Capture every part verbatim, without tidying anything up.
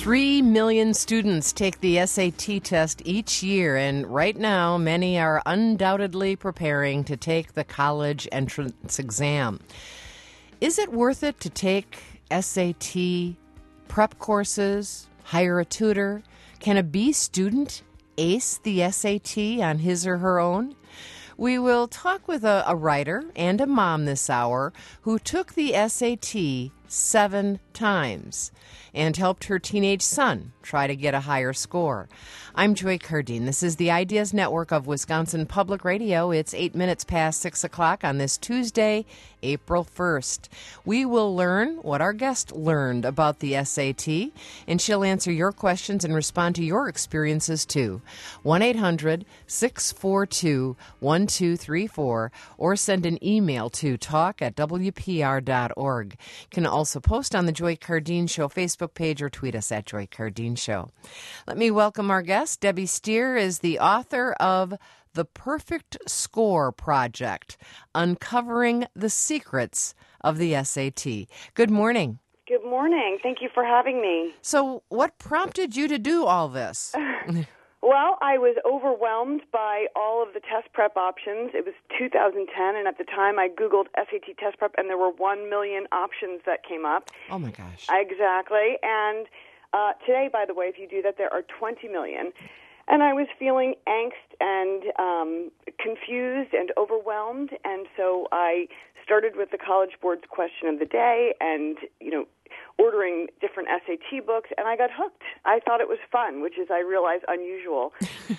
Three million students take the S A T test each year, and right now many are undoubtedly preparing to take the college entrance exam. Is it worth it to take S A T prep courses, hire a tutor? Can a B student ace the S A T on his or her own? We will talk with a, a writer and a mom this hour who took the S A T seven times and helped her teenage son try to get a higher score. I'm Joy Cardine. This is the Ideas Network of Wisconsin Public Radio. It's eight minutes past six o'clock on this Tuesday, April first. We will learn what our guest learned about the S A T, and she'll answer your questions and respond to your experiences too. one eight hundred six four two one two three four or send an email to talk at w p r dot org. You can also post on the Joy Cardine Show Facebook page or tweet us at Joy Cardine Show. Let me welcome our guest. Debbie Stier is the author of The Perfect Score Project, Uncovering the Secrets of the S A T. Good morning. Good morning. Thank you for having me. So what prompted you to do all this? Well, I was overwhelmed by all of the test prep options. It was two thousand ten, and at the time I Googled S A T test prep, and there were one million options that came up. Oh, my gosh. Exactly. And uh, today, by the way, if you do that, there are twenty million. And I was feeling angst and um, confused and overwhelmed, and so I started with the College Board's question of the day and, you know, ordering different S A T books, and I got hooked. I thought it was fun, which is, I realize, unusual.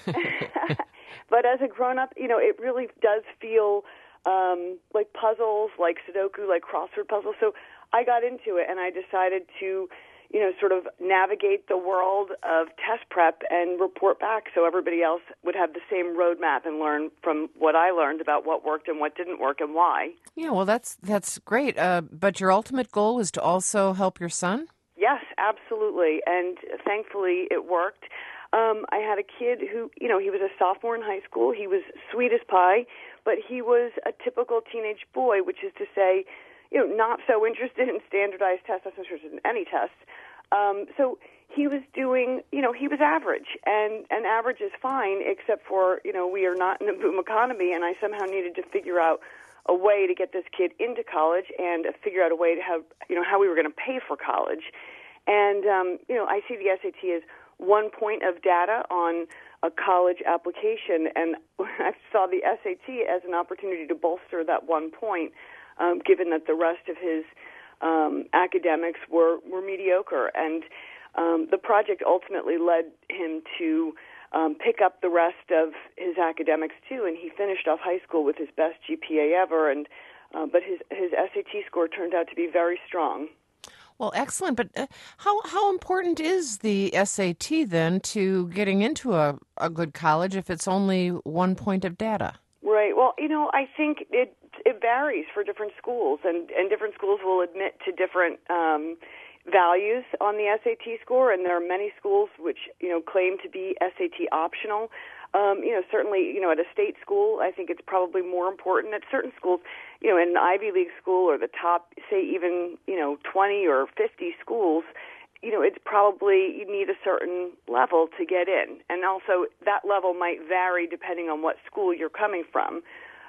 But as a grown-up, you know, it really does feel um, like puzzles, like Sudoku, like crossword puzzles. So I got into it, and I decided to, you know, sort of navigate the world of test prep and report back so everybody else would have the same roadmap and learn from what I learned about what worked and what didn't work and why. Yeah, well, that's that's great. Uh, but your ultimate goal is to also help your son? Yes, absolutely. And thankfully it worked. Um, I had a kid who, you know, he was a sophomore in high school. He was sweet as pie, but he was a typical teenage boy, which is to say, you know, not so interested in standardized tests, not so interested in any tests. Um, so he was doing, you know, he was average, and, and average is fine, except for, you know, we are not in a boom economy, and I somehow needed to figure out a way to get this kid into college and figure out a way to have, you know, how we were going to pay for college. And, um, you know, I see the S A T as one point of data on a college application, and I saw the S A T as an opportunity to bolster that one point, um, given that the rest of his Um, academics were, were mediocre, and um, the project ultimately led him to um, pick up the rest of his academics too, and he finished off high school with his best G P A ever, and uh, but his, his S A T score turned out to be very strong. Well, excellent, but uh, how how important is the S A T then to getting into a, a good college if it's only one point of data? Right. Well, you know, I think it it varies for different schools, and, and different schools will admit to different um, values on the S A T score, and there are many schools which, you know, claim to be S A T optional. Um, you know, certainly, you know, at a state school, I think it's probably more important. At certain schools, you know, in an Ivy League school or the top, say, even, you know, twenty or fifty schools, you know, it's probably you need a certain level to get in. And also that level might vary depending on what school you're coming from.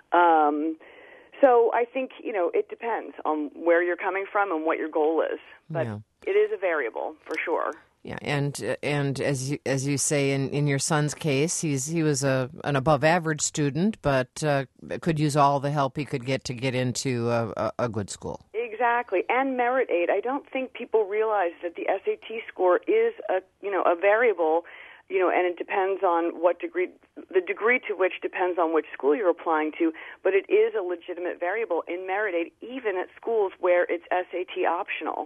Um, so I think, you know, it depends on where you're coming from and what your goal is. But yeah. It is a variable for sure. Yeah, and uh, and as you as you say in, in your son's case, he's he was a an above average student, but uh, could use all the help he could get to get into a, a, a good school. Exactly, and merit aid. I don't think people realize that the S A T score is a you know a variable, you know, and it depends on what degree, the degree to which depends on which school you're applying to. But it is a legitimate variable in merit aid, even at schools where it's S A T optional.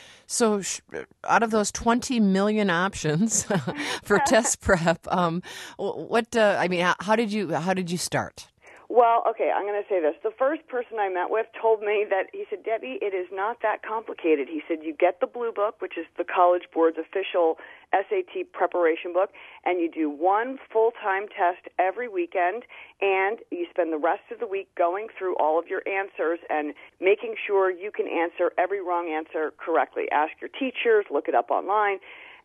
So, out of those twenty million options for test prep, um, what uh, I mean, how, how did you how did you start? Well, okay, I'm going to say this. The first person I met with told me that, he said, Debbie, it is not that complicated. He said, you get the Blue Book, which is the College Board's official S A T preparation book, and you do one full-time test every weekend, and you spend the rest of the week going through all of your answers and making sure you can answer every wrong answer correctly. Ask your teachers, look it up online.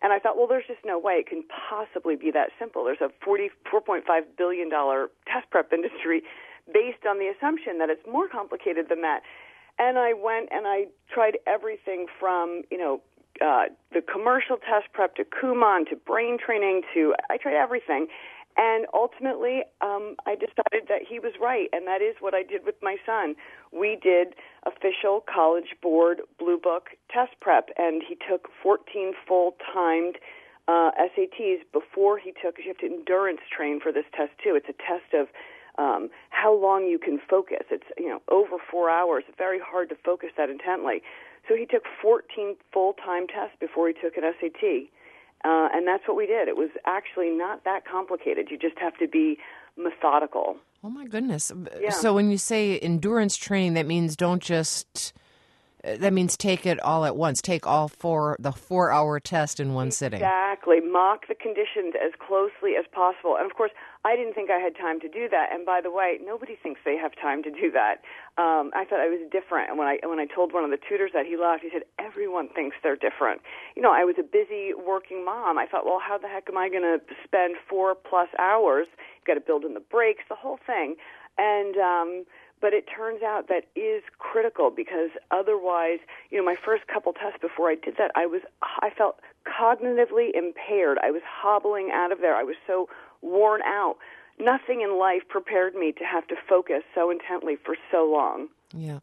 And I thought, well, there's just no way it can possibly be that simple. There's a forty-four point five billion dollars test prep industry based on the assumption that it's more complicated than that. And I went and I tried everything from, you know, uh, the commercial test prep to Kumon to brain training to, I tried everything. And ultimately, um, I decided that he was right, and that is what I did with my son. We did official College Board Blue Book test prep, and he took fourteen full-timed uh, S A Ts before he took, you have to endurance train for this test, too. It's a test of um, how long you can focus. It's, you know, over four hours. It's very hard to focus that intently. So he took fourteen full-time tests before he took an S A T. Uh, and that's what we did. It was actually not that complicated. You just have to be methodical. Oh, my goodness. Yeah. So when you say endurance training, that means don't just, that means take it all at once. Take all four, the four-hour test in one sitting. Exactly. Mock the conditions as closely as possible. And, of course, I didn't think I had time to do that. And, by the way, nobody thinks they have time to do that. Um, I thought I was different. And when I when I told one of the tutors that, he laughed. He said, everyone thinks they're different. You know, I was a busy working mom. I thought, well, how the heck am I going to spend four-plus hours? You've got to build in the breaks, the whole thing. And um, but it turns out that is critical because otherwise, you know, my first couple tests before I did that, I was I felt cognitively impaired. I was hobbling out of there. I was so worn out. Nothing in life prepared me to have to focus so intently for so long. Yeah.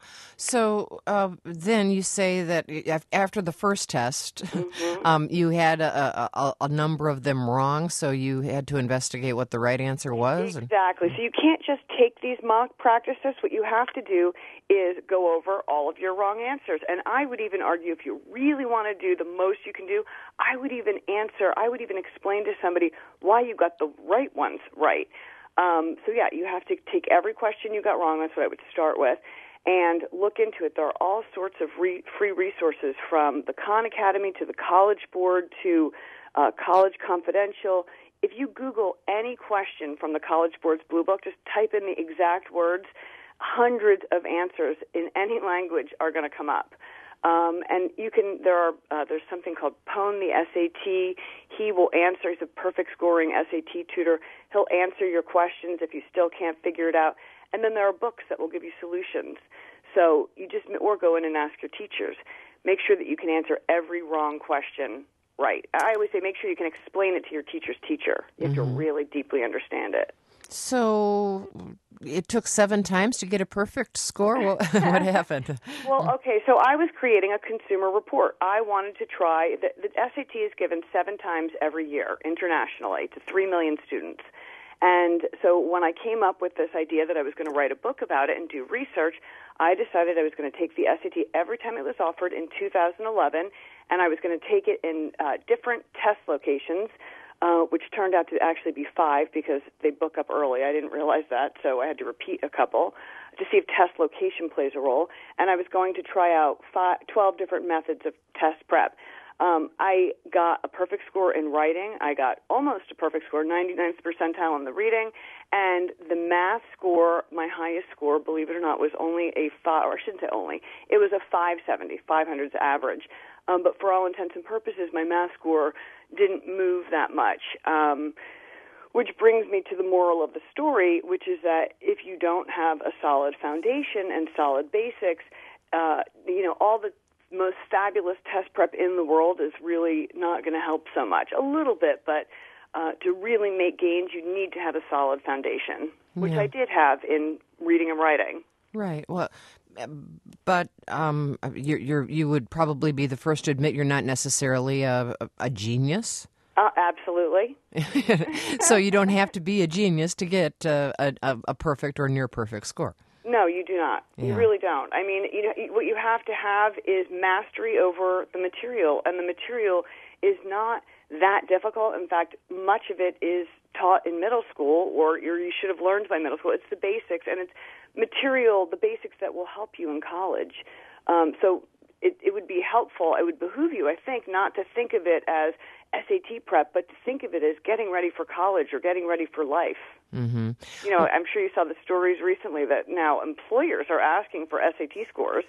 So uh, then you say that after the first test, mm-hmm. um, you had a, a, a number of them wrong, so you had to investigate what the right answer was? Exactly. So you can't just take these mock practice tests. What you have to do is go over all of your wrong answers. And I would even argue if you really want to do the most you can do, I would even answer, I would even explain to somebody why you got the right ones right. Um, so, yeah, you have to take every question you got wrong. That's what I would start with. And look into it. There are all sorts of re- free resources from the Khan Academy to the College Board to uh, College Confidential. If you Google any question from the College Board's Blue Book, just type in the exact words, hundreds of answers in any language are going to come up. Um, and you can. There are. Uh, there's something called Pwn the S A T. He will answer. He's a perfect scoring S A T tutor. He'll answer your questions if you still can't figure it out. And then there are books that will give you solutions. So you just or go in and ask your teachers. Make sure that you can answer every wrong question right. I always say make sure you can explain it to your teacher's teacher. You have mm-hmm. to really deeply understand it. So it took seven times to get a perfect score? What, what happened? Well, okay, so I was creating a consumer report. I wanted to try, the, the S A T is given seven times every year internationally to three million students. And so when I came up with this idea that I was going to write a book about it and do research, I decided I was going to take the S A T every time it was offered in two thousand eleven, and I was going to take it in uh, different test locations, uh, which turned out to actually be five because they book up early. I didn't realize that, so I had to repeat a couple to see if test location plays a role. And I was going to try out five, twelve different methods of test prep. Um, I got a perfect score in writing. I got almost a perfect score, ninety-ninth percentile in the reading. And the math score, my highest score, believe it or not, was only a five, or I shouldn't say only, it was a five seventy, five hundred's average. Um, but for all intents and purposes, my math score didn't move that much. Um, which brings me to the moral of the story, which is that if you don't have a solid foundation and solid basics, uh, you know, all the most fabulous test prep in the world is really not going to help so much. A little bit, but uh, to really make gains, you need to have a solid foundation, which yeah. I did have in reading and writing. Right. Well, but um, you're, you're, you would probably be the first to admit you're not necessarily a, a genius. Uh, absolutely. So you don't have to be a genius to get uh, a, a perfect or near perfect score. No, you do not. Yeah. You really don't. I mean, you know, what you have to have is mastery over the material, and the material is not that difficult. In fact, much of it is taught in middle school, or you should have learned by middle school. It's the basics, and it's material, the basics that will help you in college. Um, so it, it would be helpful, it would behoove you, I think, not to think of it as S A T prep, but to think of it as getting ready for college or getting ready for life. Mm-hmm. You know, I'm sure you saw the stories recently that now employers are asking for S A T scores, which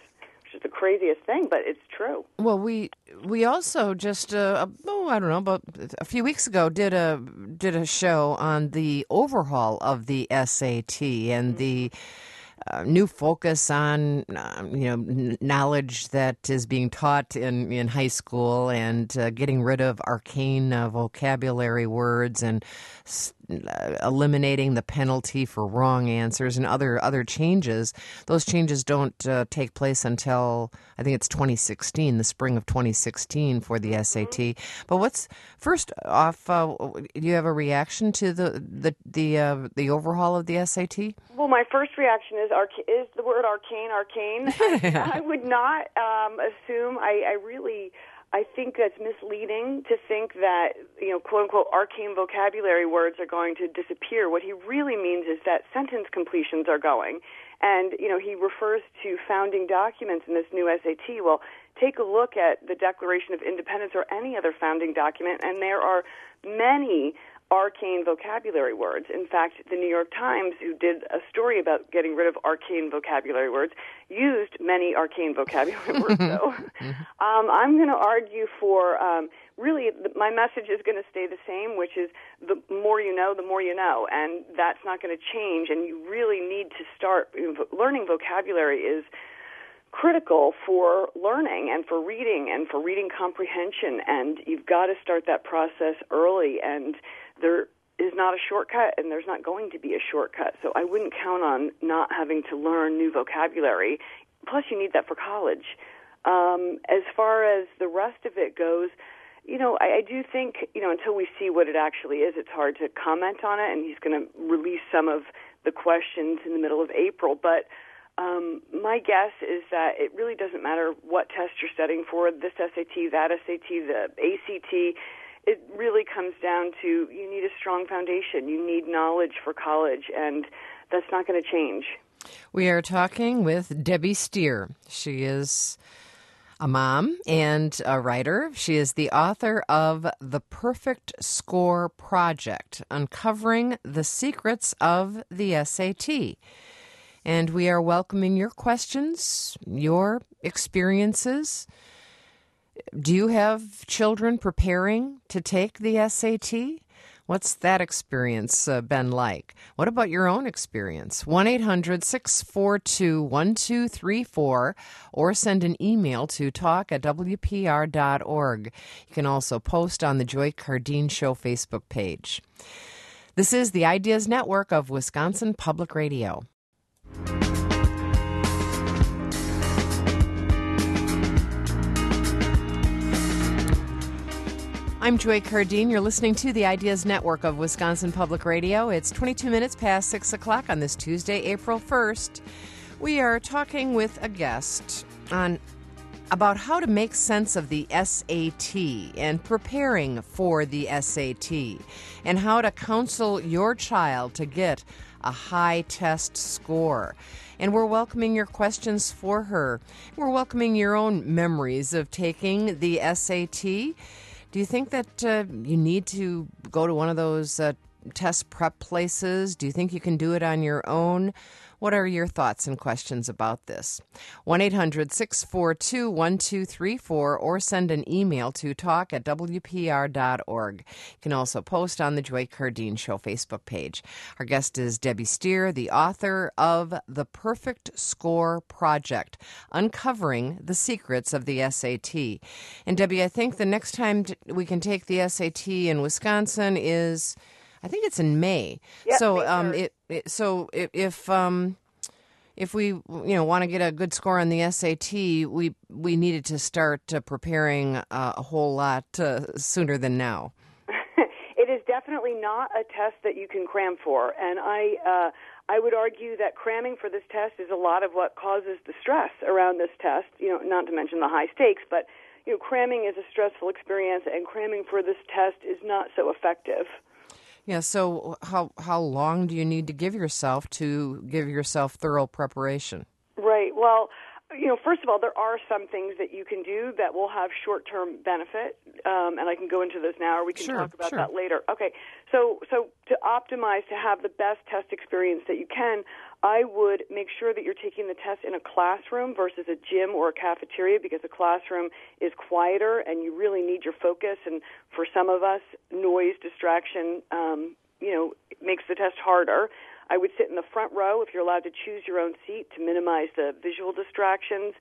just the craziest thing, but it's true. Well, we we also just uh, oh I don't know about a few weeks ago did a did a show on the overhaul of the S A T and the uh, new focus on uh, you know n- knowledge that is being taught in, in high school and uh, getting rid of arcane uh, vocabulary words and s- uh, eliminating the penalty for wrong answers and other other changes. Those changes don't uh, take place until I think it's twenty sixteen, the spring of twenty sixteen for the S A T. But what's first off? Uh, do you have a reaction to the the the uh, the overhaul of the S A T? Well, my first reaction is arca- is the word arcane, arcane. I, I would not um, assume. I, I really, I think that's misleading to think that, you know, quote unquote, arcane vocabulary words are going to disappear. What he really means is that sentence completions are going. And, you know, he refers to founding documents in this new S A T. Well, take a look at the Declaration of Independence or any other founding document, and there are many arcane vocabulary words. In fact, the New York Times, who did a story about getting rid of arcane vocabulary words, used many arcane vocabulary words. So um, I'm going to argue for, um, really, my message is going to stay the same, which is the more you know, the more you know, and that's not going to change, and you really need to start. Learning vocabulary is critical for learning and for reading and for reading comprehension, and you've got to start that process early, and there is not a shortcut, and there's not going to be a shortcut. So I wouldn't count on not having to learn new vocabulary. Plus, you need that for college. Um, as far as the rest of it goes, you know, I, I do think, you know, until we see what it actually is, it's hard to comment on it, and he's going to release some of the questions in the middle of April. But um, my guess is that it really doesn't matter what test you're studying for, this S A T, that S A T, the A C T. It really comes down to you need a strong foundation. You need knowledge for college, and that's not going to change. We are talking with Debbie Stier. She is a mom and a writer. She is the author of The Perfect Score Project, Uncovering the Secrets of the S A T. And we are welcoming your questions, your experiences. Do you have children preparing to take the S A T? What's that experience uh, been like? What about your own experience? one eight hundred six four two one two three four or send an email to talk at w p r dot org. You can also post on the Joy Cardeen Show Facebook page. This is the Ideas Network of Wisconsin Public Radio. I'm Joy Cardeen. You're listening to the Ideas Network of Wisconsin Public Radio. It's twenty-two minutes past six o'clock on this Tuesday, April first. We are talking with a guest on about how to make sense of the S A T and preparing for the S A T and how to counsel your child to get a high test score. And we're welcoming your questions for her. We're welcoming your own memories of taking the S A T. Do you think that uh, you need to go to one of those uh, test prep places? Do you think you can do it on your own? What are your thoughts and questions about this? one eight hundred six four two one two three four or send an email to talk at w p r dot org. You can also post on the Joy Cardeen Show Facebook page. Our guest is Debbie Stier, the author of The Perfect Score Project, Uncovering the Secrets of the S A T. And Debbie, I think the next time we can take the S A T in Wisconsin is, I think it's in May. Yep, so, May um, it, it so if, if um, if we you know want to get a good score on the S A T, we we needed to start uh, preparing uh, a whole lot uh, sooner than now. It is definitely not a test that you can cram for, and I uh, I would argue that cramming for this test is a lot of what causes the stress around this test. You know, not to mention the high stakes, but you know, cramming is a stressful experience, and cramming for this test is not so effective. Yeah, so how how long do you need to give yourself to give yourself thorough preparation? Right. Well, you know, first of all, there are some things that you can do that will have short-term benefit, um, and I can go into those now, or we can sure, talk about sure. that later. Okay, so so to optimize, to have the best test experience that you can, I would make sure that you're taking the test in a classroom versus a gym or a cafeteria, because a classroom is quieter and you really need your focus. And for some of us, noise, distraction, um, you know, makes the test harder. I would sit in the front row if you're allowed to choose your own seat to minimize the visual distractions.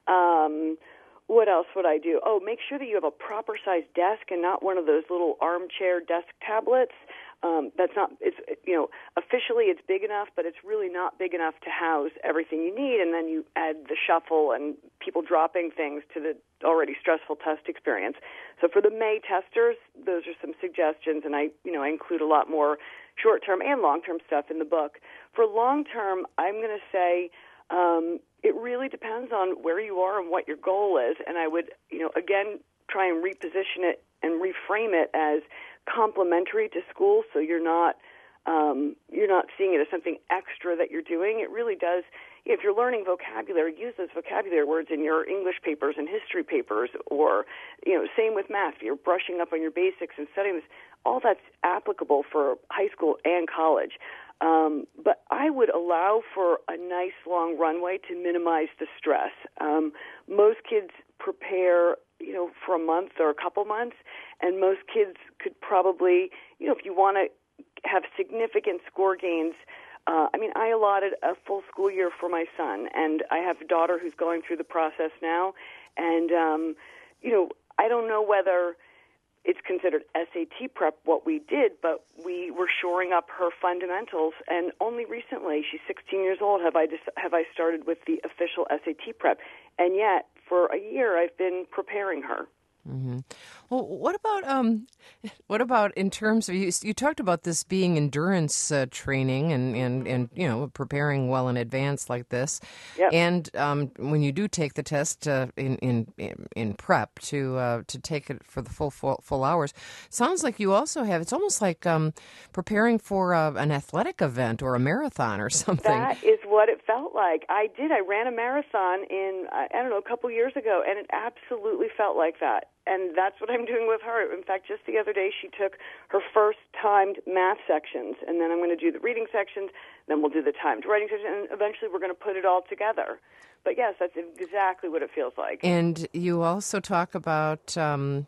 Um, what else would I do? Oh, make sure that you have a proper-sized desk and not one of those little armchair desk tablets. Um, that's not, it's, you know, officially it's big enough, but it's really not big enough to house everything you need, and then you add the shuffle and people dropping things to the already stressful test experience. So for the May testers, those are some suggestions, and I, you know, I include a lot more short-term and long-term stuff in the book. For long-term, I'm going to say um, it really depends on where you are and what your goal is, and I would, you know, again, try and reposition it and reframe it as complementary to school, so you're not um, you're not seeing it as something extra that you're doing. It really does. If you're learning vocabulary, use those vocabulary words in your English papers and history papers, or, you know, same with math. If you're brushing up on your basics and studying this, all that's applicable for high school and college. Um, but I would allow for a nice long runway to minimize the stress. Um, most kids prepare, you know, for a month or a couple months, and most kids could probably, you know, if you want to have significant score gains. Uh, I mean, I allotted a full school year for my son, and I have a daughter who's going through the process now. And, um, you know, I don't know whether it's considered S A T prep what we did, but we were shoring up her fundamentals. And only recently, she's sixteen years old, have I just, have I started with the official S A T prep. And yet, for a year, I've been preparing her. Mm-hmm. Well, what about um, what about in terms of you? You talked about this being endurance uh, training and, and, and you know preparing well in advance like this. Yep. And um, when you do take the test uh, in, in in prep to uh, to take it for the full, full full hours, sounds like you also have. It's almost like um, preparing for uh, an athletic event or a marathon or something. That is what it felt like. I did. I ran a marathon in I don't know a couple years ago, and it absolutely felt like that. And that's what I'm doing with her. In fact, just the other day, she took her first timed math sections, and then I'm going to do the reading sections, then we'll do the timed writing section, and eventually we're going to put it all together. But yes, that's exactly what it feels like. And you also talk about um,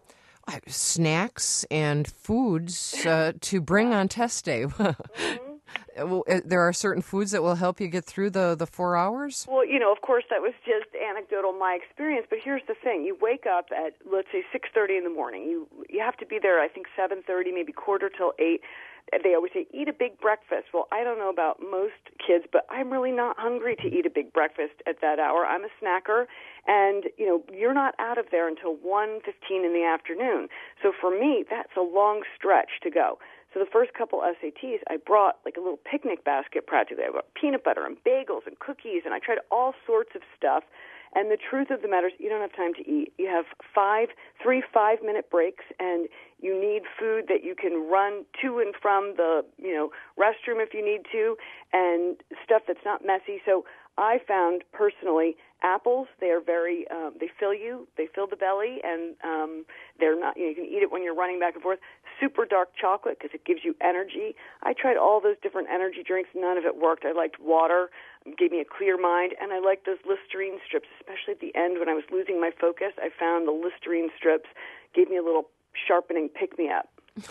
snacks and foods uh, to bring on test day. Mm-hmm. There are certain foods that will help you get through the, the four hours? Well, you know, of course, that was just anecdotal, my experience. But here's the thing. You wake up at, let's say, six thirty in the morning. You you have to be there, I think, seven thirty, maybe quarter till eight. They always say, eat a big breakfast. Well, I don't know about most kids, but I'm really not hungry to eat a big breakfast at that hour. I'm a snacker, and, you know, you're not out of there until one fifteen in the afternoon. So for me, that's a long stretch to go. So the first couple S A Ts, I brought like a little picnic basket practically. I brought peanut butter and bagels and cookies, and I tried all sorts of stuff. And the truth of the matter is you don't have time to eat. You have five, three five-minute breaks, and you need food that you can run to and from the, you know, restroom if you need to, and stuff that's not messy. So I found personally apples, they are very, um, they fill you, they fill the belly, and um, they're not, you know, you can eat it when you're running back and forth. Super dark chocolate because it gives you energy. I tried all those different energy drinks. None of it worked. I liked water, gave me a clear mind, and I liked those Listerine strips, especially at the end when I was losing my focus. I found the Listerine strips gave me a little sharpening pick-me-up.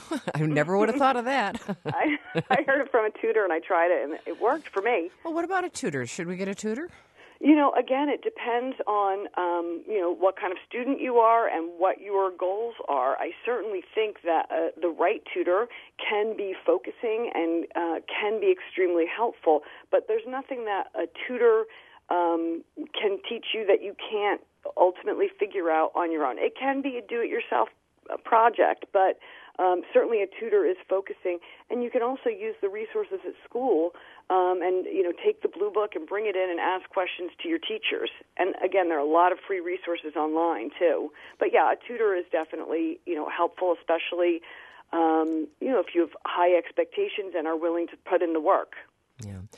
I never would have thought of that. I, I heard it from a tutor, and I tried it, and it worked for me. Well, what about a tutor? Should we get a tutor? You know, again, it depends on, um, you know, what kind of student you are and what your goals are. I certainly think that uh, the right tutor can be focusing and uh, can be extremely helpful, but there's nothing that a tutor um, can teach you that you can't ultimately figure out on your own. It can be a do-it-yourself project, but um, certainly a tutor is focusing, and you can also use the resources at school um, and, you know, take the blue book and bring it in and ask questions to your teachers. And, again, there are a lot of free resources online, too. But, yeah, a tutor is definitely, you know, helpful, especially, um, you know, if you have high expectations and are willing to put in the work. Yeah.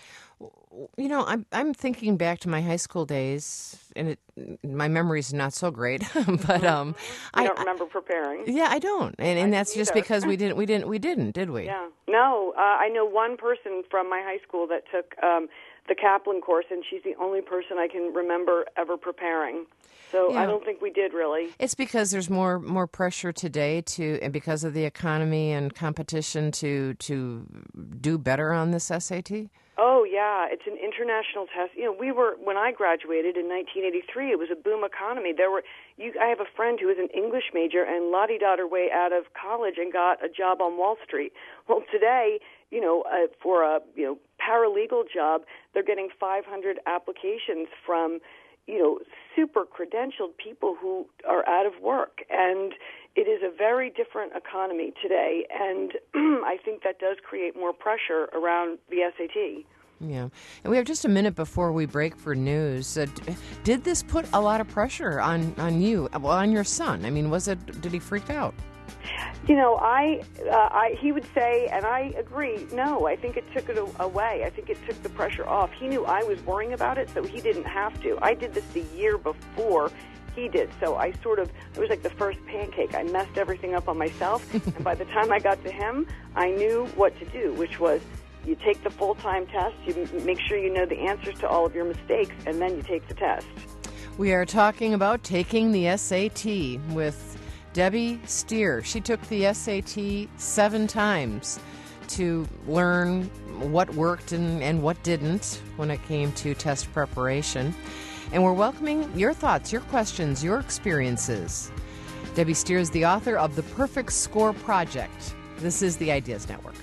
You know, I'm I'm thinking back to my high school days, and it my memory's not so great, but um, you I don't remember preparing. Yeah, I don't, and and I that's just either. because we didn't we didn't we didn't did we? Yeah, no, uh, I know one person from my high school that took um, the Kaplan course, and she's the only person I can remember ever preparing. So Yeah. I don't think we did really. It's because there's more more pressure today to, and because of the economy and competition to to do better on this S A T. Oh yeah, it's an international test. You know, we were when I graduated in nineteen eighty-three. It was a boom economy. There were you. I have a friend who was an English major and la-di-da her way out of college and got a job on Wall Street. Well, today, you know, uh, for a you know paralegal job, they're getting five hundred applications from you know super credentialed people who are out of work, and it is a very different economy today, and I think that does create more pressure around the S A T. Yeah, and we have just a minute before we break for news. Uh, d- did this put a lot of pressure on, on you, well, on your son? I mean, was it? Did he freak out? You know, I, uh, I, he would say, and I agree, no, I think it took it a- away. I think it took the pressure off. He knew I was worrying about it, so he didn't have to. I did this the year before he did, so I sort of, it was like the first pancake. I messed everything up on myself, and by the time I got to him, I knew what to do, which was you take the full-time test, you m- make sure you know the answers to all of your mistakes, and then you take the test. We are talking about taking the S A T with Debbie Steer. She took the S A T seven times to learn what worked and, and what didn't when it came to test preparation. And we're welcoming your thoughts, your questions, your experiences. Debbie Steer is the author of The Perfect Score Project. This is the Ideas Network.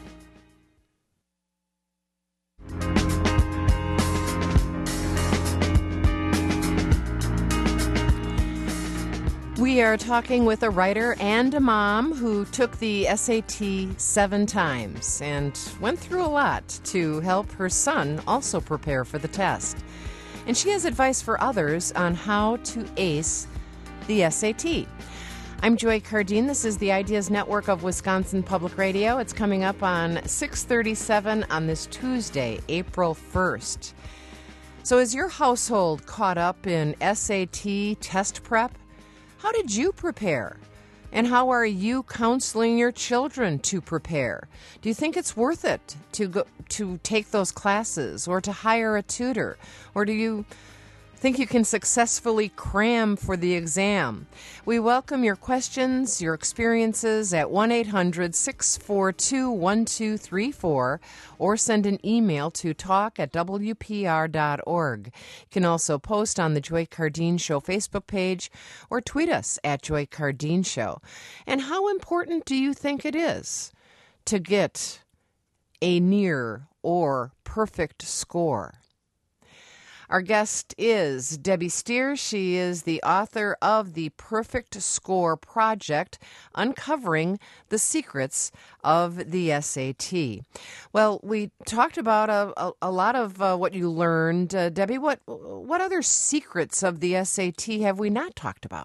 We are talking with a writer and a mom who took the S A T seven times and went through a lot to help her son also prepare for the test. And she has advice for others on how to ace the S A T. I'm Joy Cardine. This is the Ideas Network of Wisconsin Public Radio. It's coming up on six thirty-seven on this Tuesday, April first. So is your household caught up in S A T test prep? How did you prepare? And how are you counseling your children to prepare? Do you think it's worth it to go to take those classes or to hire a tutor? Or do you think you can successfully cram for the exam? We welcome your questions, your experiences at one eight hundred six four two one two three four or send an email to talk at w p r dot org. You can also post on the Joy Cardine Show Facebook page or tweet us at Joy Cardine Show. And how important do you think it is to get a near or perfect score? Our guest is Debbie Steer. She is the author of The Perfect Score Project, uncovering the secrets of the S A T. Well, we talked about a, a, a lot of uh, what you learned. Uh, Debbie, what what other secrets of the S A T have we not talked about?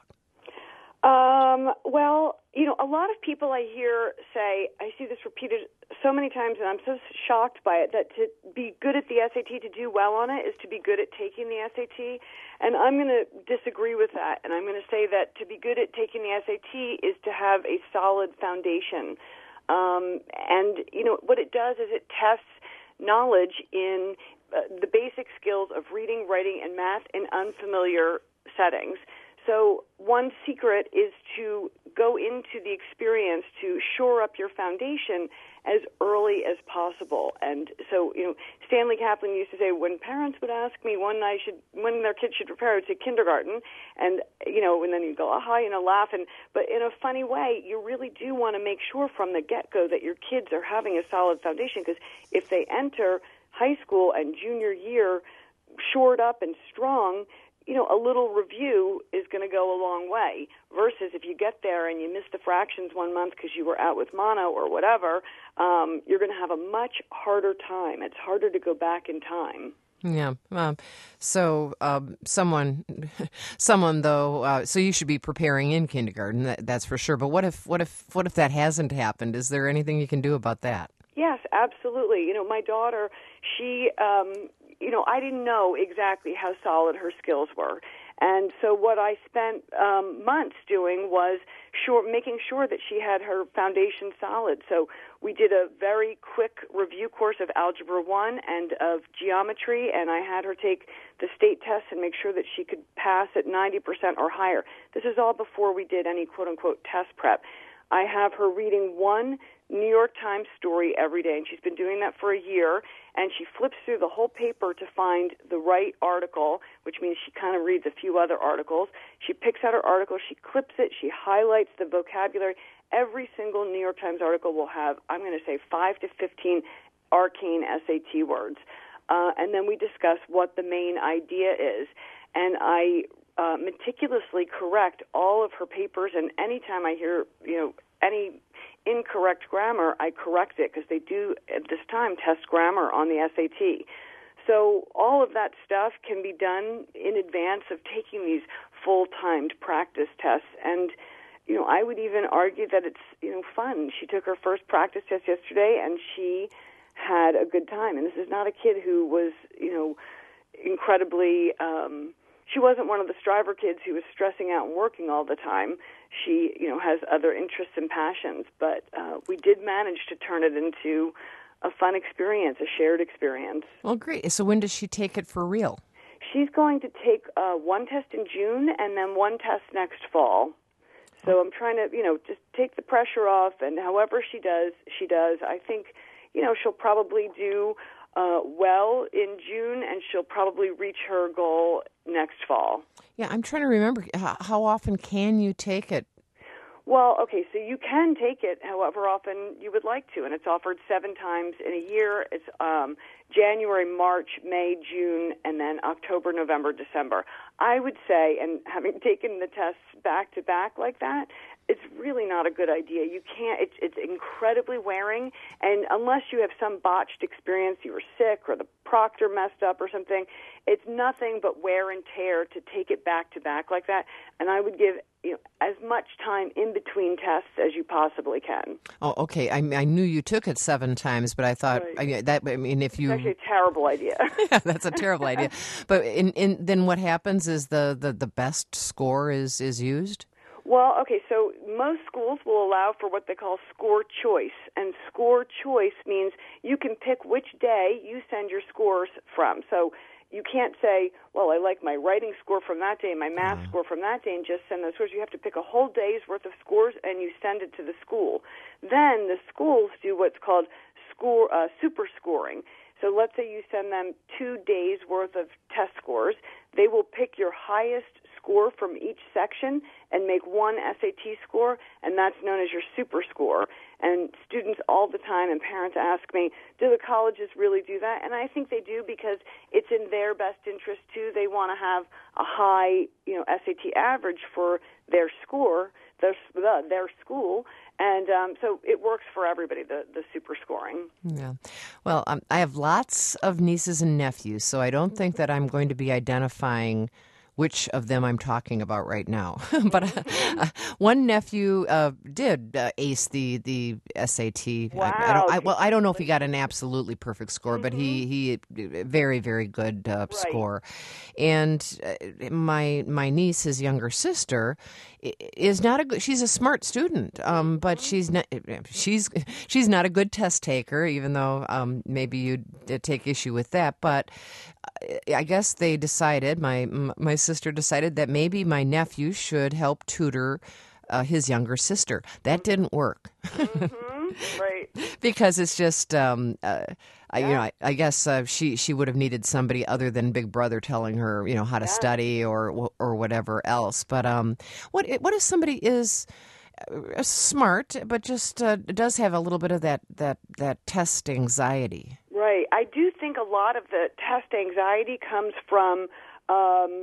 Um, well, you know, a lot of people I hear say, I see this repeated so many times, and I'm so shocked by it, that to be good at the S A T, to do well on it, is to be good at taking the S A T. And I'm going to disagree with that, and I'm going to say that to be good at taking the S A T is to have a solid foundation. Um, and, you know, what it does is it tests knowledge in uh, the basic skills of reading, writing, and math in unfamiliar settings. So one secret is to go into the experience to shore up your foundation as early as possible. And so, you know, Stanley Kaplan used to say, when parents would ask me when I should, when their kids should prepare, I would say kindergarten. And, you know, and then you go, aha, you know, laugh. And, but in a funny way, you really do want to make sure from the get-go that your kids are having a solid foundation, because if they enter high school and junior year shored up and strong, you know, a little review is going to go a long way, versus if you get there and you miss the fractions one month because you were out with mono or whatever, um, you're going to have a much harder time. It's harder to go back in time. Yeah. Um, so um, someone, someone though, uh, so you should be preparing in kindergarten. That, that's for sure. But what if, what if, what if that hasn't happened? Is there anything you can do about that? Yes, absolutely. You know, my daughter, she, um, you know, I didn't know exactly how solid her skills were. And so what I spent um, months doing was sure, making sure that she had her foundation solid. So we did a very quick review course of Algebra one and of geometry, and I had her take the state test and make sure that she could pass at ninety percent or higher. This is all before we did any quote-unquote test prep. I have her reading one New York Times story every day, and she's been doing that for a year, and she flips through the whole paper to find the right article, which means she kind of reads a few other articles. She picks out her article, she clips it, she highlights the vocabulary. Every single New York Times article will have, I'm going to say, five to fifteen arcane S A T words. Uh, and then we discuss what the main idea is. And I uh, meticulously correct all of her papers, and anytime I hear, you know, any incorrect grammar, I correct it, because they do, at this time, test grammar on the S A T. So all of that stuff can be done in advance of taking these full-timed practice tests. And, you know, I would even argue that it's, you know, fun. She took her first practice test yesterday, and she had a good time. And this is not a kid who was, you know, incredibly... Um, She wasn't one of the striver kids who was stressing out and working all the time. She, you know, has other interests and passions, but uh, we did manage to turn it into a fun experience, a shared experience. Well, great. So when does she take it for real? She's going to take uh, one test in June and then one test next fall. So I'm trying to, you know, just take the pressure off, and however she does, she does. I think, you know, she'll probably do Uh, well in June, and she'll probably reach her goal next fall. Yeah, I'm trying to remember, how, how often can you take it? Well, okay, so you can take it however often you would like to, and it's offered seven times in a year. It's um, January, March, May, June, and then October, November, December. I would say, and having taken the tests back-to-back like that, it's really not a good idea. You can't, it's, it's incredibly wearing, and unless you have some botched experience, you were sick or the proctor messed up or something, it's nothing but wear and tear to take it back-to-back like that. And I would give, you know, as much time in between tests as you possibly can. Oh, okay. I, I knew you took it seven times, but I thought right. I, that. I mean, if you it's actually a terrible idea. Yeah, that's a terrible idea. But in, in then what happens is the, the, the best score is is used. Well, okay, so most schools will allow for what they call score choice, and score choice means you can pick which day you send your scores from. So you can't say, well, I like my writing score from that day, my math mm. score from that day, and just send those scores. You have to pick a whole day's worth of scores, and you send it to the school. Then the schools do what's called score uh, super scoring. So let's say you send them two days' worth of test scores. They will pick your highest score from each section and make one S A T score, and that's known as your super score. And students all the time and parents ask me, do the colleges really do that? And I think they do, because it's in their best interest too. They want to have a high, you know, S A T average for their score, their their school. And um, so it works for everybody, the, the super scoring. Yeah. Well, um, I have lots of nieces and nephews, so I don't think that I'm going to be identifying which of them I'm talking about right now. But uh, uh, one nephew uh, did uh, ace the, the S A T. Wow. I, I don't, I, well, I don't know if he got an absolutely perfect score, mm-hmm. but he, he very, very good uh, right. score. And uh, my my niece, his younger sister, is not a good, she's a smart student, um, but she's not she's she's not a good test taker, even though um, maybe you'd take issue with that. But I guess they decided, my my sister decided that maybe my nephew should help tutor uh, his younger sister. That didn't work. Mm-hmm. Right. Because it's just, um, uh, I, yeah. you know, I, I guess uh, she she would have needed somebody other than Big Brother telling her, you know, how to yeah. study or or whatever else. But um, what what if somebody is uh, smart but just uh, does have a little bit of that that that test anxiety? Right. I do think a lot of the test anxiety comes from um,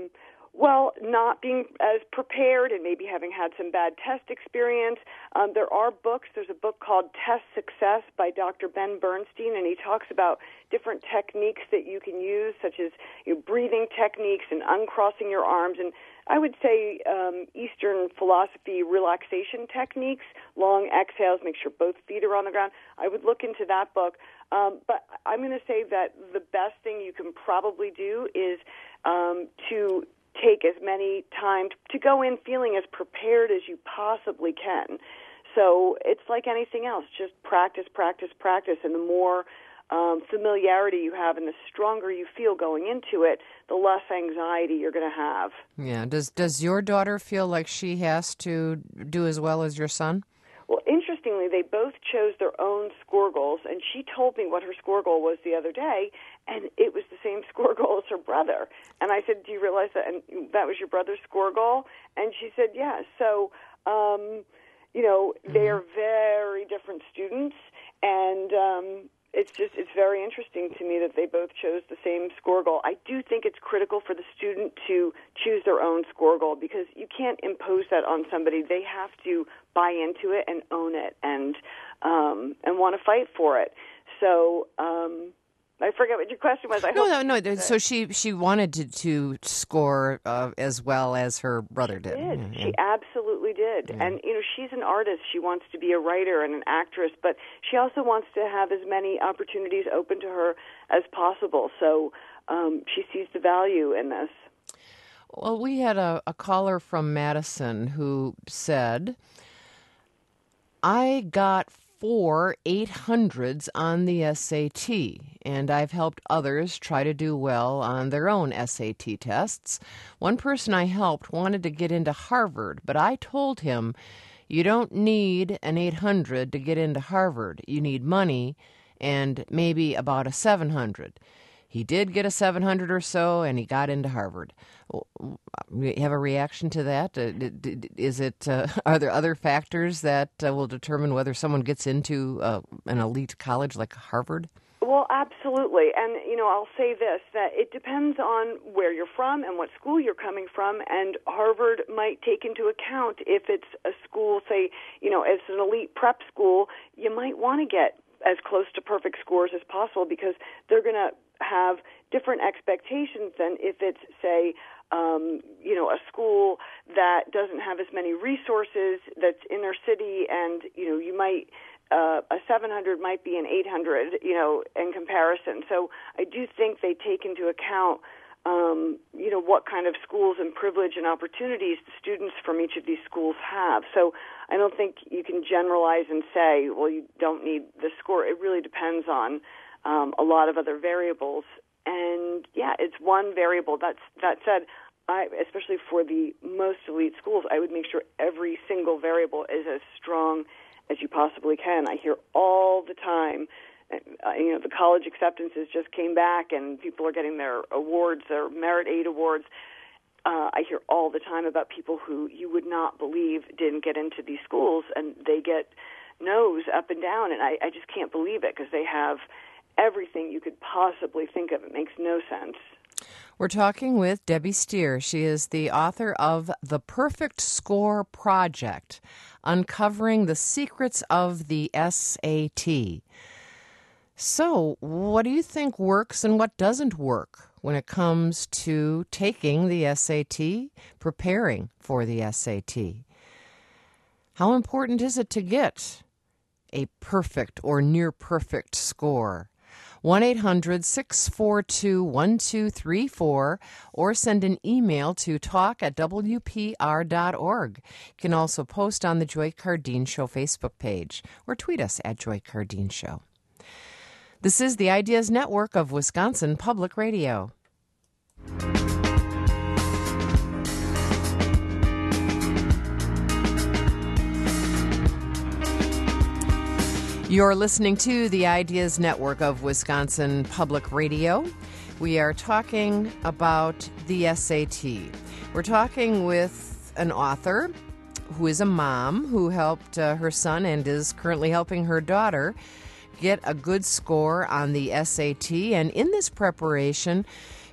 Well, not being as prepared and maybe having had some bad test experience. Um, there are books. There's a book called Test Success by Doctor Ben Bernstein, and he talks about different techniques that you can use, such as you know, breathing techniques and uncrossing your arms. And I would say um, Eastern philosophy relaxation techniques, long exhales, make sure both feet are on the ground. I would look into that book. Um, but I'm going to say that the best thing you can probably do is um, to take as many times to go in feeling as prepared as you possibly can. So it's like anything else, just practice, practice, practice, and the more um, familiarity you have and the stronger you feel going into it, the less anxiety you're going to have. Yeah. Does does your daughter feel like she has to do as well as your son? Well, interestingly, they both chose their own score goals, and she told me what her score goal was the other day, and it was the same score goal as her brother. And I said, do you realize that and that was your brother's score goal? And she said, yes. Yeah. So, um, you know, mm-hmm. they are very different students, and um, it's just it's very interesting to me that they both chose the same score goal. I do think it's critical for the student to choose their own score goal because you can't impose that on somebody. They have to buy into it and own it and um, and want to fight for it. So um, I forget what your question was. I no, hope no, no. So she she wanted to, to score uh, as well as her brother she did. did. Yeah, she yeah. absolutely did. Yeah. And, you know, she's an artist. She wants to be a writer and an actress, but she also wants to have as many opportunities open to her as possible. So um, she sees the value in this. Well, we had a, a caller from Madison who said, I got four eight hundreds on the S A T, and I've helped others try to do well on their own S A T tests. One person I helped wanted to get into Harvard, but I told him, you don't need an eight hundred to get into Harvard. You need money and maybe about a seven hundred. He did get a seven hundred or so, and he got into Harvard. You have a reaction to that? Is it? Uh, are there other factors that uh, will determine whether someone gets into uh, an elite college like Harvard? Well, absolutely. And, you know, I'll say this, that it depends on where you're from and what school you're coming from, and Harvard might take into account if it's a school, say, you know, as an elite prep school, you might want to get as close to perfect scores as possible because they're going to have different expectations than if it's, say, um, you know, a school that doesn't have as many resources, that's inner city, and, you know, you might, uh, a seven hundred might be an eight hundred, you know, in comparison. So I do think they take into account, um, you know, what kind of schools and privilege and opportunities the students from each of these schools have. So I don't think you can generalize and say, well, you don't need the score. It really depends on um, a lot of other variables. And, yeah, it's one variable. That's, that said, I, especially for the most elite schools, I would make sure every single variable is as strong as you possibly can. I hear all the time, uh, you know, the college acceptances just came back and people are getting their awards, their merit aid awards. Uh, I hear all the time about people who you would not believe didn't get into these schools, and they get no's up and down, and I, I just can't believe it because they have everything you could possibly think of. It makes no sense. We're talking with Debbie Steer. She is the author of The Perfect Score Project, Uncovering the Secrets of the S A T. So, what do you think works and what doesn't work when it comes to taking the S A T, preparing for the S A T? How important is it to get a perfect or near perfect score? one eight hundred six four two one two three four or send an email to talk at w p r dot org. You can also post on the Joy Cardeen Show Facebook page or tweet us at Joy Cardeen Show. This is the Ideas Network of Wisconsin Public Radio. You're listening to the Ideas Network of Wisconsin Public Radio. We are talking about the S A T. We're talking with an author who is a mom who helped uh, her son and is currently helping her daughter get a good score on the S A T. And in this preparation,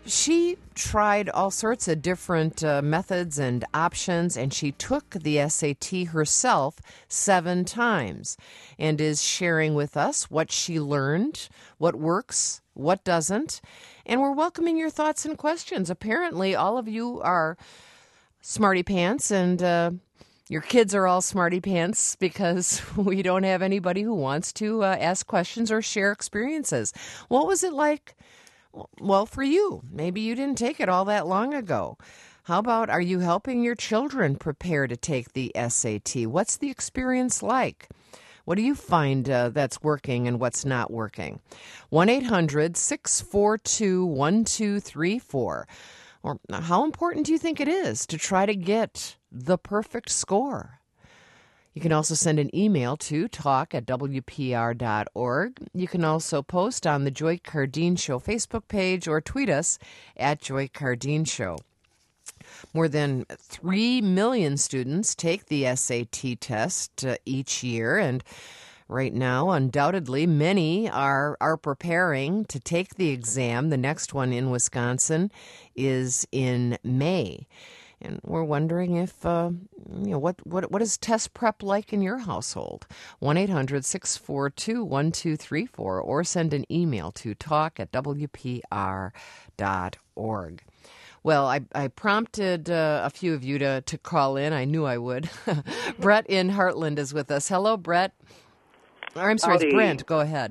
She tried all sorts of different uh, methods and options, and she took the S A T herself seven times and is sharing with us what she learned, what works, what doesn't, and we're welcoming your thoughts and questions. Apparently, all of you are smarty pants, and uh, your kids are all smarty pants because we don't have anybody who wants to uh, ask questions or share experiences. What was it like? Well, for you, maybe you didn't take it all that long ago. How about, are you helping your children prepare to take the S A T? What's the experience like? What do you find uh, that's working and what's not working? one eight hundred six four two one two three four. Or how important do you think it is to try to get the perfect score? You can also send an email to talk at w p r dot org. You can also post on the Joy Cardeen Show Facebook page or tweet us at Joy Cardeen Show. More than three million students take the S A T test uh, each year, and right now, undoubtedly, many are, are preparing to take the exam. The next one in Wisconsin is in May. And we're wondering if, uh, you know, what, what what is test prep like in your household? one eight hundred six four two one two three four, or send an email to talk at w p r dot org. Well, I, I prompted uh, a few of you to, to call in. I knew I would. Brett in Heartland is with us. Hello, Brett. Or, I'm sorry, Howdy. It's Brent. Go ahead.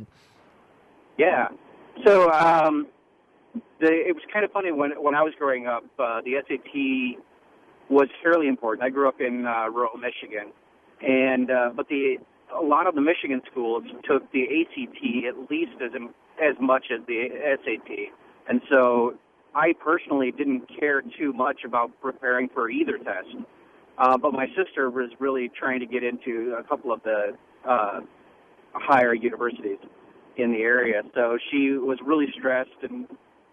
Yeah. So um, the, it was kind of funny when when I was growing up. Uh, the S A T was fairly important. I grew up in uh, rural Michigan, and uh, but the a lot of the Michigan schools took the A C T at least as as much as the S A T, and so I personally didn't care too much about preparing for either test. Uh, but my sister was really trying to get into a couple of the uh, higher universities in the area, so she was really stressed and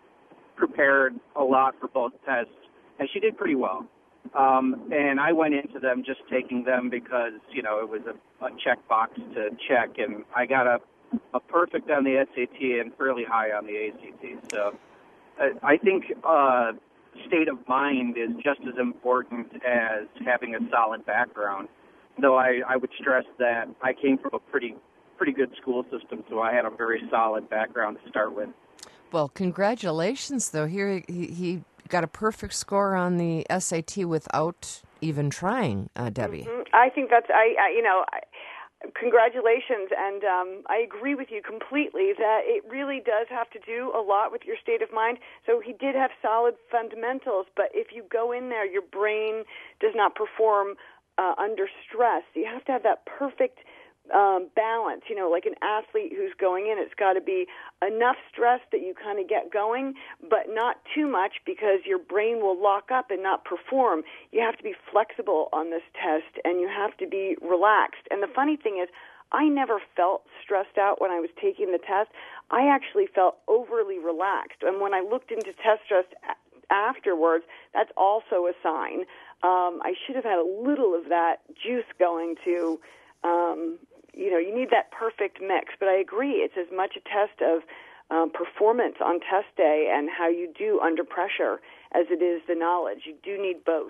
prepared a lot for both tests, and she did pretty well. Um, and I went into them just taking them because, you know, it was a, a checkbox to check, and I got a, a perfect on the S A T and fairly high on the A C T. So uh, I think uh, state of mind is just as important as having a solid background, though I, I would stress that I came from a pretty pretty good school system, so I had a very solid background to start with. Well, congratulations, though. Here he, he got a perfect score on the S A T without even trying, uh, Debbie. Mm-hmm. I think that's, I, I you know, I, congratulations, and um, I agree with you completely that it really does have to do a lot with your state of mind. So he did have solid fundamentals, but if you go in there, your brain does not perform uh, under stress. You have to have that perfect Um, balance, you know, like an athlete who's going in, it's got to be enough stress that you kind of get going, but not too much because your brain will lock up and not perform. You have to be flexible on this test, and you have to be relaxed. And the funny thing is, I never felt stressed out when I was taking the test. I actually felt overly relaxed. And when I looked into test stress afterwards, that's also a sign. Um, I should have had a little of that juice going to um, you know, you need that perfect mix. But I agree, it's as much a test of um, performance on test day and how you do under pressure as it is the knowledge. You do need both.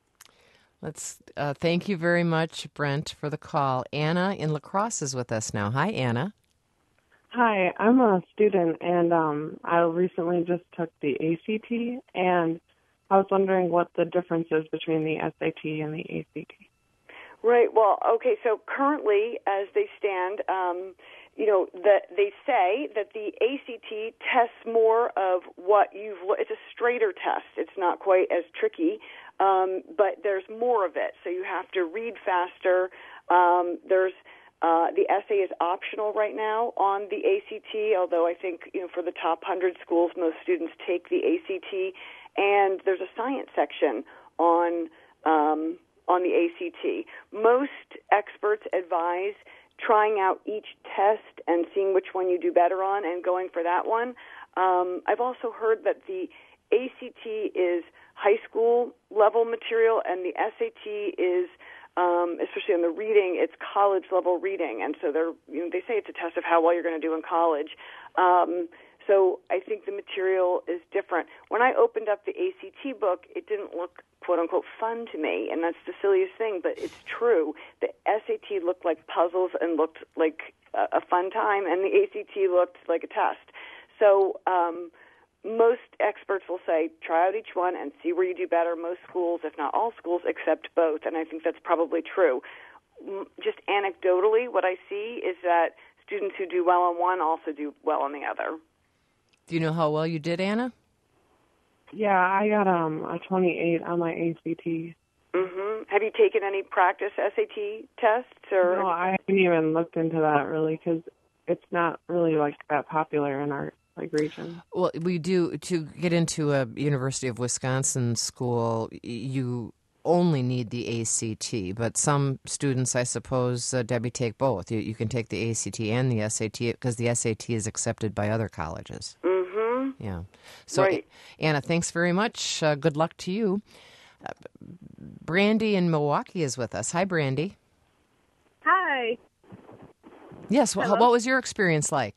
Let's uh, thank you very much, Brent, for the call. Anna in La Crosse is with us now. Hi, Anna. Hi, I'm a student, and um, I recently just took the A C T, and I was wondering what the difference is between the S A T and the A C T. Right. Well, okay, so currently, as they stand, um, you know, the, they say that the A C T tests more of what you've, it's a straighter test. It's not quite as tricky, um, but there's more of it. So you have to read faster. Um, there's, uh, the essay is optional right now on the A C T, although I think, you know, for the top one hundred schools, most students take the A C T. And there's a science section on, um, on the A C T. Most experts advise trying out each test and seeing which one you do better on and going for that one. Um, I've also heard that the A C T is high school level material and the S A T is, um, especially on the reading, it's college level reading. And so they're, you know, they say it's a test of how well you're going to do in college. Um, So I think the material is different. When I opened up the A C T book, it didn't look, quote-unquote, fun to me, and that's the silliest thing, but it's true. The S A T looked like puzzles and looked like a, a fun time, and the A C T looked like a test. So um, most experts will say, try out each one and see where you do better. Most schools, if not all schools, accept both, and I think that's probably true. Just anecdotally, what I see is that students who do well on one also do well on the other. Do you know how well you did, Anna? Yeah, I got um a twenty-eight on my A C T. Mm-hmm. Have you taken any practice S A T tests? Or No, I haven't even looked into that really because it's not really like that popular in our like region. Well, we do, to get into a University of Wisconsin school, you only need the A C T, but some students, I suppose, uh, Debbie, take both. You, you can take the A C T and the S A T because the S A T is accepted by other colleges. Mm-hmm. Yeah. So, right. Anna, thanks very much. Uh, good luck to you. Uh, Brandy in Milwaukee is with us. Hi, Brandy. Hi. Yes. Wh- what was your experience like?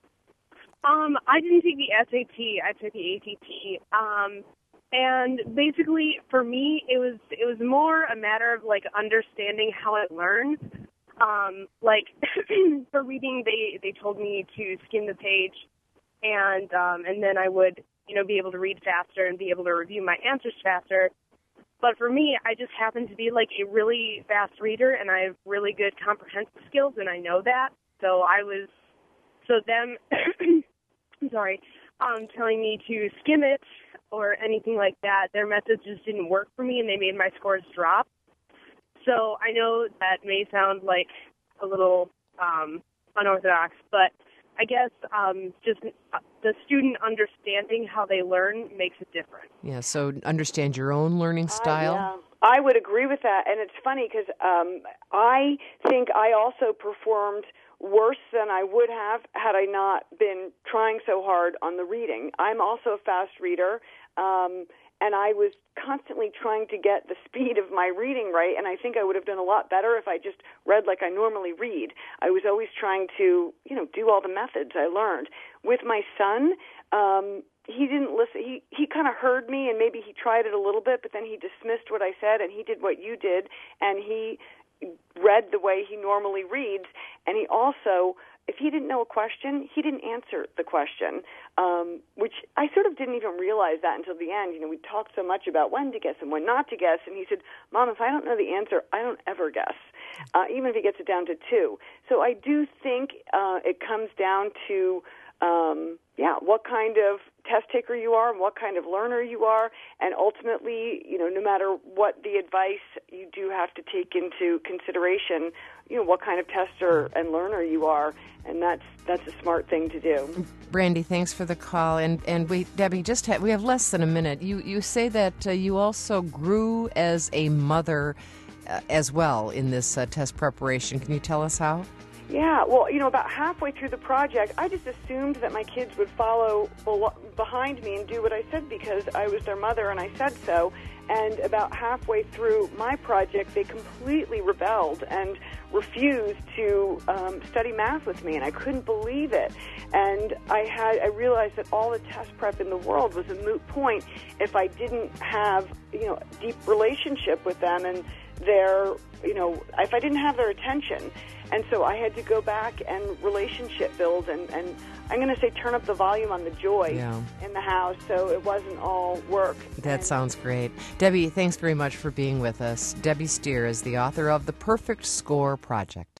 Um, I didn't take the S A T. I took the A C T. Um, and basically, for me, it was it was more a matter of like understanding how I learn. Um, like for reading, they they told me to skim the page, and um, and then I would you know be able to read faster and be able to review my answers faster. But for me, I just happen to be like a really fast reader, and I have really good comprehensive skills, and I know that. So I was, so them, I'm sorry, um, telling me to skim it or anything like that, their methods just didn't work for me, and they made my scores drop. So I know that may sound like a little um, unorthodox, but I guess um, just the student understanding how they learn makes a difference. Yeah, so understand your own learning style. Uh, yeah. I would agree with that, and it's funny because um, I think I also performed worse than I would have had I not been trying so hard on the reading. I'm also a fast reader, um, and I was constantly trying to get the speed of my reading right, and I think I would have done a lot better if I just read like I normally read. I was always trying to, you know, do all the methods I learned. With my son, um, he didn't listen. He, he kind of heard me, and maybe he tried it a little bit, but then he dismissed what I said, and he did what you did, and he read the way he normally reads, and he also, if he didn't know a question, he didn't answer the question, um, which I sort of didn't even realize that until the end. You know, we talked so much about when to guess and when not to guess, and he said, Mom, if I don't know the answer, I don't ever guess, uh, even if he gets it down to two. So I do think uh, it comes down to, um, yeah, what kind of test taker you are and what kind of learner you are, and ultimately, you know, no matter what the advice, you do have to take into consideration, you know, what kind of tester and learner you are, and that's that's a smart thing to do. Brandy, thanks for the call, and and we, Debbie, just ha- we have less than a minute. You you say that uh, you also grew as a mother uh, as well in this uh, test preparation. Can you tell us how? Yeah, well, you know, about halfway through the project, I just assumed that my kids would follow behind me and do what I said because I was their mother and I said so. And about halfway through my project, they completely rebelled and refused to um, study math with me, and I couldn't believe it. And I had I realized that all the test prep in the world was a moot point if I didn't have, you know, a deep relationship with them and their, you know, if I didn't have their attention. And so I had to go back and relationship build and, and I'm going to say turn up the volume on the joy yeah. in the house so it wasn't all work. That and, sounds great. Debbie, thanks very much for being with us. Debbie Steer is the author of The Perfect Score Project.